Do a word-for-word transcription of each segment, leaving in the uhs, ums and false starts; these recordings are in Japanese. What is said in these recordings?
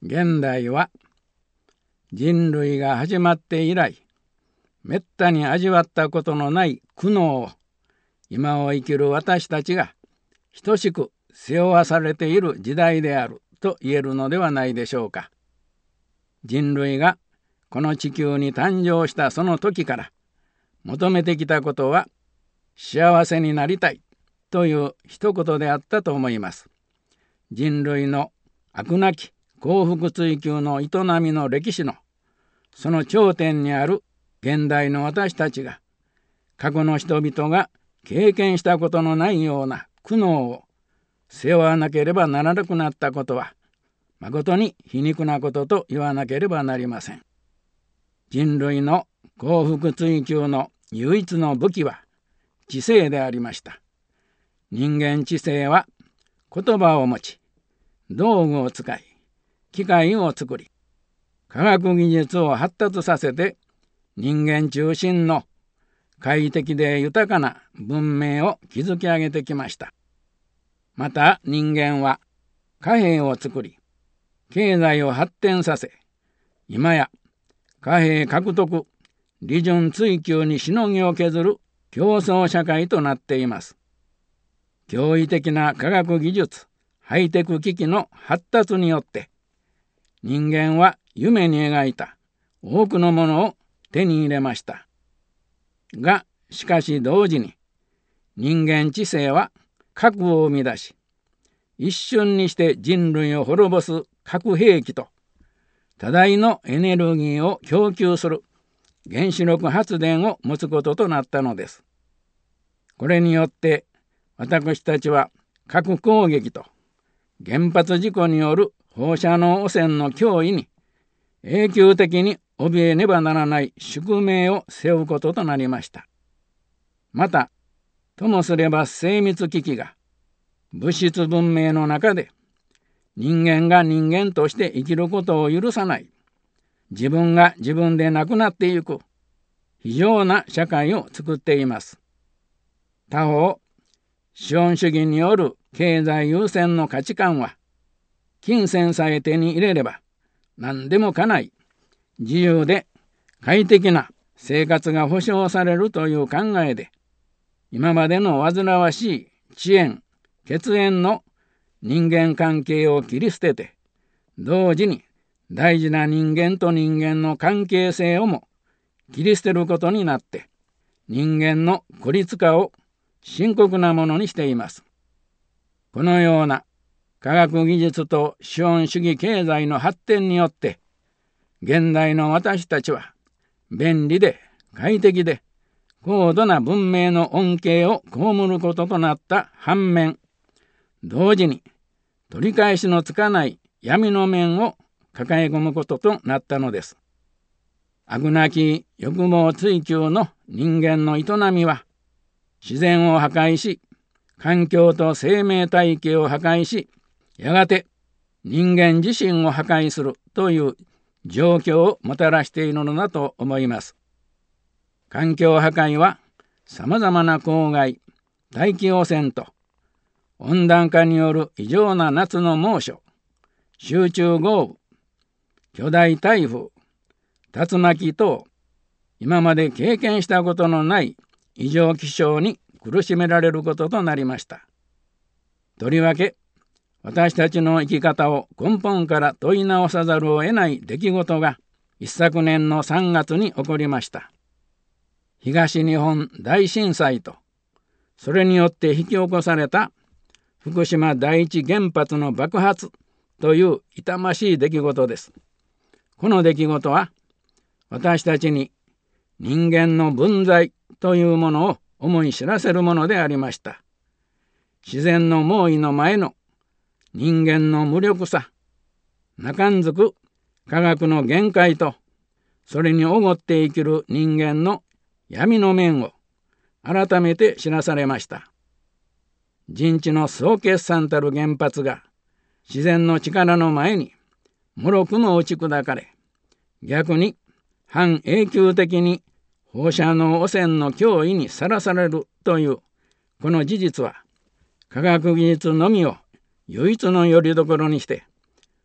現代は人類が始まって以来、めったに味わったことのない苦悩を今を生きる私たちが等しく背負わされている時代であると言えるのではないでしょうか。人類がこの地球に誕生したその時から求めてきたことは幸せになりたいという一言であったと思います。人類の飽くなき幸福追求の営みの歴史のその頂点にある現代の私たちが過去の人々が経験したことのないような苦悩を背負わなければならなくなったことは誠に皮肉なことと言わなければなりません。人類の幸福追求の唯一の武器は知性でありました。人間知性は言葉を持ち、道具を使い、機械を作り、科学技術を発達させて人間中心の快適で豊かな文明を築き上げてきました。また人間は貨幣を作り、経済を発展させ、今や貨幣獲得、利潤追求にしのぎを削る競争社会となっています。驚異的な科学技術、ハイテク機器の発達によって人間は夢に描いた多くのものを手に入れました。が、しかし同時に人間知性は核を生み出し、一瞬にして人類を滅ぼす核兵器と多大のエネルギーを供給する原子力発電を持つこととなったのです。これによって私たちは核攻撃と原発事故による放射能汚染の脅威に永久的に怯えねばならない宿命を背負うこととなりました。また、ともすれば精密機器が物質文明の中で人間が人間として生きることを許さない、自分が自分でなくなっていく非常な社会を作っています。他方、資本主義による経済優先の価値観は、金銭さえ手に入れれば何でもかない自由で快適な生活が保障されるという考えで、今までの煩わしい遅延、血縁の人間関係を切り捨てて、同時に大事な人間と人間の関係性をも切り捨てることになって、人間の孤立化を深刻なものにしています。このような科学技術と資本主義経済の発展によって、現代の私たちは便利で快適で高度な文明の恩恵を被ることとなった反面、同時に取り返しのつかない闇の面を抱え込むこととなったのです。飽くなき欲望追求の人間の営みは、自然を破壊し、環境と生命体系を破壊し、やがて人間自身を破壊するという状況をもたらしているのだと思います。環境破壊はさまざまな公害、大気汚染と温暖化による異常な夏の猛暑、集中豪雨、巨大台風、竜巻等、今まで経験したことのない異常気象に苦しめられることとなりました。とりわけ、私たちの生き方を根本から問い直さざるを得ない出来事が一昨年のさんがつに起こりました。東日本大震災と、それによって引き起こされた福島第一原発の爆発という痛ましい出来事です。この出来事は、私たちに人間の分際というものを思い知らせるものでありました。自然の猛威の前の人間の無力さ、中んづく科学の限界と、それにおごって生きる人間の闇の面を改めて知らされました。人知の総決算たる原発が自然の力の前に脆くも打ち砕かれ、逆に半永久的に放射能汚染の脅威にさらされるというこの事実は、科学技術のみを唯一の拠り所にして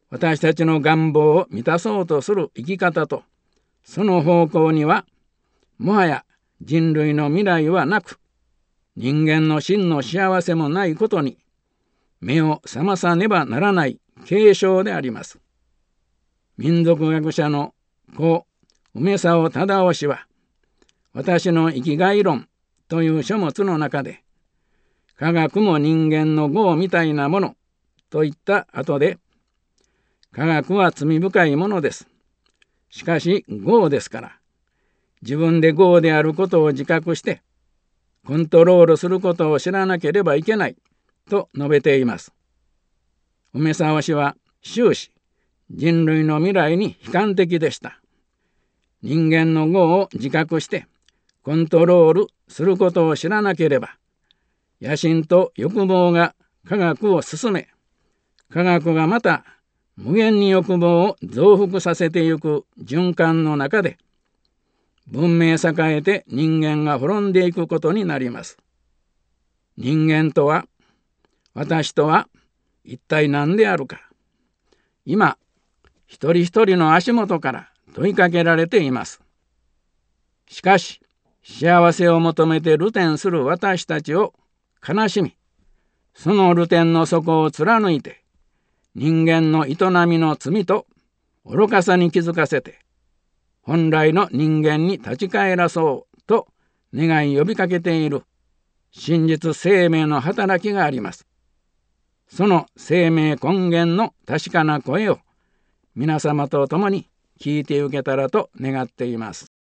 私たちの願望を満たそうとする生き方と、その方向にはもはや人類の未来はなく、人間の真の幸せもないことに目を覚まさねばならない警鐘であります。民族学者の故梅沢忠夫氏は、私の生きがい論という書物の中で、科学も人間の業みたいなものと言った後で、科学は罪深いものです。しかし業ですから、自分で業であることを自覚して、コントロールすることを知らなければいけないと述べています。梅沢氏は終始、人類の未来に悲観的でした。人間の業を自覚して、コントロールすることを知らなければ、野心と欲望が科学を進め、科学がまた無限に欲望を増幅させてゆく循環の中で、文明栄えて人間が滅んでいくことになります。人間とは、私とは一体何であるか。今、一人一人の足元から問いかけられています。しかし、幸せを求めて流転する私たちを悲しみ、その流転の底を貫いて、人間の営みの罪と愚かさに気づかせて、本来の人間に立ち返らそうと願い呼びかけている真実生命の働きがあります。その生命根源の確かな声を皆様と共に聞いていけたらと願っています。